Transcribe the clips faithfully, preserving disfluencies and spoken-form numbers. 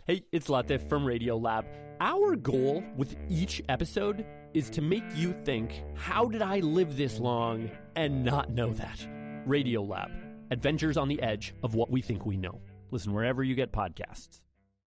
Hey, it's Latif from Radiolab. Our goal with each episode is to make you think, how did I live this long and not know that? Radiolab, adventures on the edge of what we think we know. Listen wherever you get podcasts.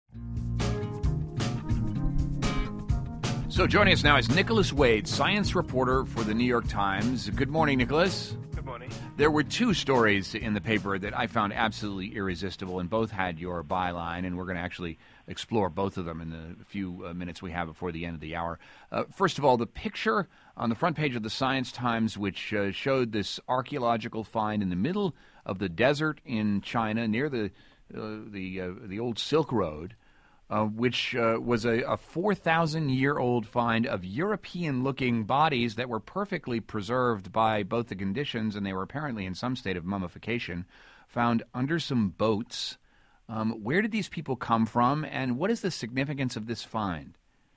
So joining us now is Nicholas Wade, science reporter for the New York Times. Good morning, Nicholas. Good morning. There were two stories in the paper that I found absolutely irresistible, and both had your byline, and we're going to actually explore both of them in the few uh, minutes we have before the end of the hour. Uh, first of all, the picture on the front page of the Science Times, which uh, showed this archaeological find in the middle of the desert in China near the uh, the uh, the old Silk Road, uh, which uh, was a, a four thousand year old find of European-looking bodies that were perfectly preserved by both the conditions, and they were apparently in some state of mummification, found under some boats. Um, where did these people come from, and what is the significance of this find?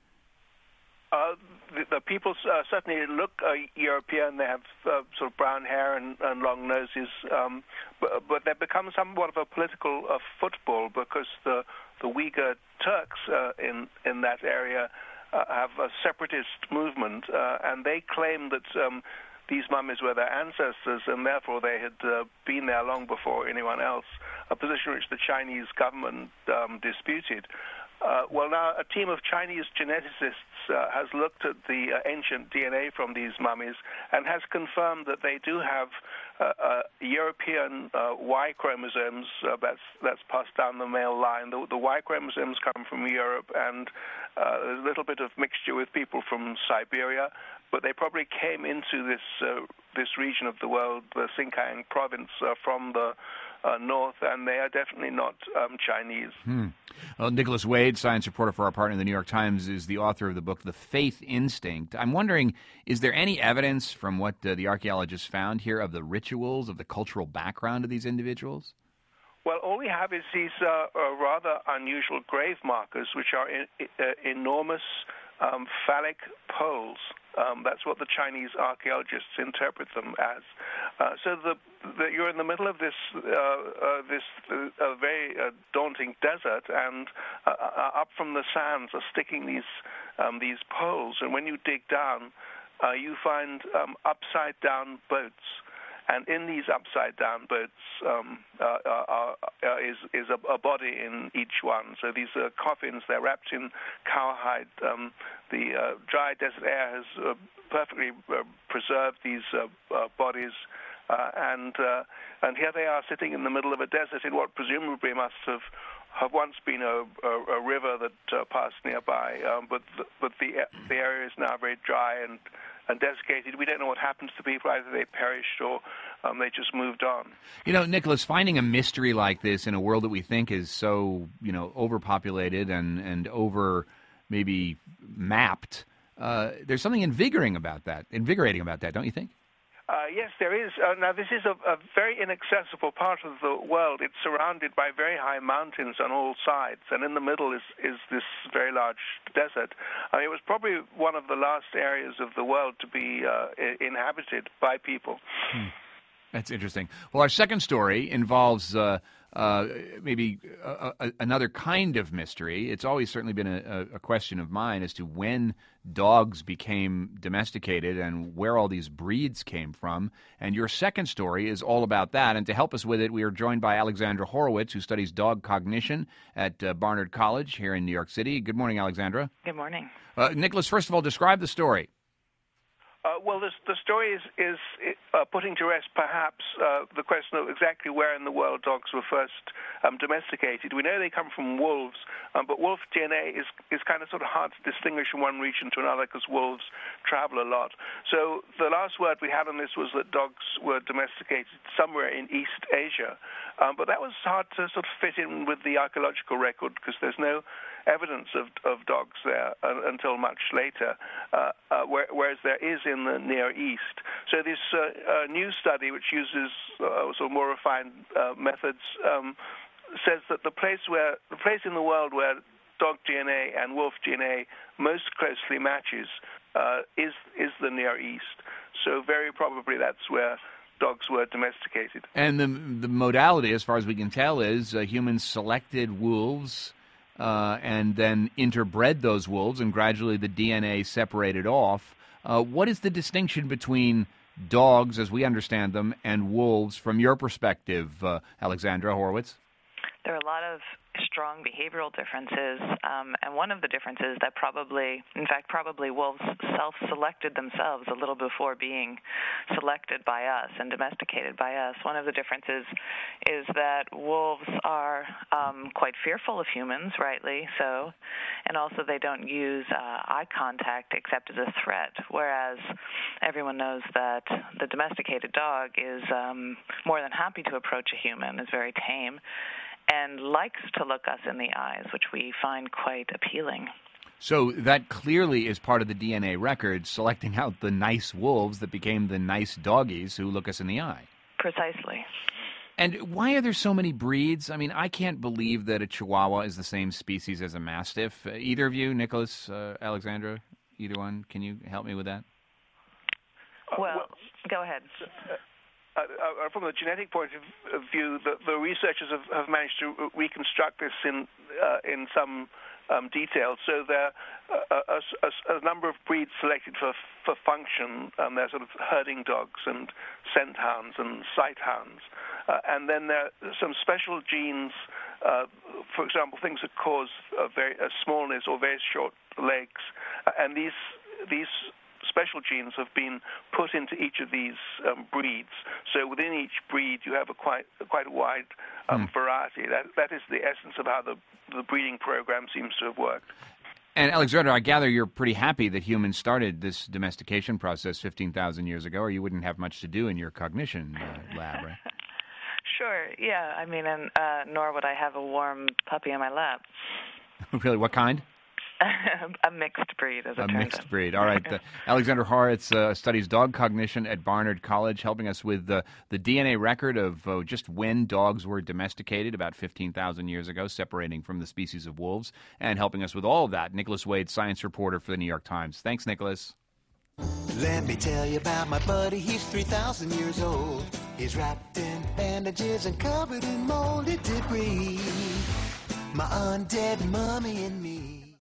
Uh, the, the people uh, certainly look uh, European. They have uh, sort of brown hair and, and long noses, um, but, but they've become somewhat of a political uh, football because the, the Uyghur Turks uh, in, in that area uh, have a separatist movement, uh, and they claim that um, these mummies were their ancestors, and therefore they had uh, been there long before anyone else, a position which the Chinese government um, disputed. Uh, well, now a team of Chinese geneticists uh, has looked at the uh, ancient D N A from these mummies and has confirmed that they do have uh, uh, European uh, Y chromosomes. Uh, that's that's passed down the male line. The, the Y chromosomes come from Europe, and uh, there's a little bit of mixture with people from Siberia. But they probably came into this uh, this region of the world, the Xinjiang province, uh, from the uh, north, and they are definitely not um, Chinese. Hmm. Well, Nicholas Wade, science reporter for our partner, the New York Times, is the author of the book, The Faith Instinct. I'm wondering, is there any evidence from what uh, the archaeologists found here of the rituals, of the cultural background of these individuals? Well, all we have is these uh, uh, rather unusual grave markers, which are in, uh, enormous um, phallic poles. Um, that's what the Chinese archaeologists interpret them as. Uh, so the, the, you're in the middle of this uh, uh, this uh, very uh, daunting desert, and uh, uh, up from the sands are sticking these um, these poles. And when you dig down, uh, you find um, upside down boats. And in these upside-down boats um, uh, are, uh, is, is a, a body in each one. So these are coffins. They're wrapped in cowhide. Um, the uh, dry desert air has uh, perfectly uh, preserved these uh, uh, bodies. Uh, and uh, and here they are sitting in the middle of a desert in what presumably must have have once been a, a, a river that uh, passed nearby. Um, but the, but the the area is now very dry and and desiccated. We don't know what happens to people. Either they perished or um, they just moved on. You know, Nicholas, finding a mystery like this in a world that we think is so, you know, overpopulated and, and over maybe mapped, uh, there's something invigorating about that, invigorating about that, don't you think? Uh, yes, there is. Uh, now, this is a, a very inaccessible part of the world. It's surrounded by very high mountains on all sides, and in the middle is, is this very large desert. I mean, it was probably one of the last areas of the world to be uh, inhabited by people. Hmm. That's interesting. Well, our second story involves uh, uh, maybe a, a, another kind of mystery. It's always certainly been a, a question of mine as to when dogs became domesticated and where all these breeds came from. And your second story is all about that. And to help us with it, we are joined by Alexandra Horowitz, who studies dog cognition at uh, Barnard College here in New York City. Good morning, Alexandra. Good morning. Uh, Nicholas, first of all, describe the story. Uh, well, this, the story is, is uh, putting to rest perhaps uh, the question of exactly where in the world dogs were first um, domesticated. We know they come from wolves, um, but wolf D N A is, is kind of sort of hard to distinguish from one region to another because wolves travel a lot. So the last word we had on this was that dogs were domesticated somewhere in East Asia, um, but that was hard to sort of fit in with the archaeological record because there's no evidence of, of dogs there uh, until much later, uh, uh, where, whereas there is in the Near East. So this uh, uh, new study, which uses uh, sort of more refined uh, methods, um, says that the place where the place in the world where dog D N A and wolf D N A most closely matches uh, is is the Near East. So very probably that's where dogs were domesticated. And the the modality, as far as we can tell, is uh, humans selected wolves uh, and then interbred those wolves, and gradually the D N A separated off. Uh, what is the distinction between dogs, as we understand them, and wolves from your perspective, uh, Alexandra Horowitz? There are a lot of strong behavioral differences, um, and one of the differences that probably, in fact, probably wolves self-selected themselves a little before being selected by us and domesticated by us. One of the differences is that wolves are um, quite fearful of humans, rightly so, and also they don't use uh, eye contact except as a threat, whereas everyone knows that the domesticated dog is um, more than happy to approach a human, is very tame, and likes to look us in the eyes, which we find quite appealing. So that clearly is part of the D N A record, selecting out the nice wolves that became the nice doggies who look us in the eye. Precisely. And why are there so many breeds? I mean, I can't believe that a Chihuahua is the same species as a Mastiff. Uh, either of you, Nicholas, uh, Alexandra, either one, can you help me with that? Well, well go ahead. Uh, uh, from the genetic point of view, the, the researchers have, have managed to reconstruct this in uh, in some um, detail. So there are a, a, a number of breeds selected for for function. Um, they're sort of herding dogs and scent hounds and sight hounds. Uh, and then there are some special genes, uh, for example, things that cause a very a smallness or very short legs. Uh, and these these special genes have been put into each of these um, breeds. So within each breed, you have a quite a quite a wide um, hmm. variety. That that is the essence of how the the breeding program seems to have worked. And Alexandra, I gather you're pretty happy that humans started this domestication process fifteen thousand years ago, or you wouldn't have much to do in your cognition uh, lab, right? Sure, yeah. I mean, and uh, nor would I have a warm puppy in my lap. Really? What kind? A mixed breed, as it A turns mixed out. breed. All right. Uh, Alexandra Horowitz uh, studies dog cognition at Barnard College, helping us with uh, the D N A record of uh, just when dogs were domesticated about fifteen thousand years ago, separating from the species of wolves, and helping us with all of that. Nicholas Wade, science reporter for the New York Times. Thanks, Nicholas. Let me tell you about my buddy, he's three thousand years old. He's wrapped in bandages and covered in molded debris. My undead mummy and me.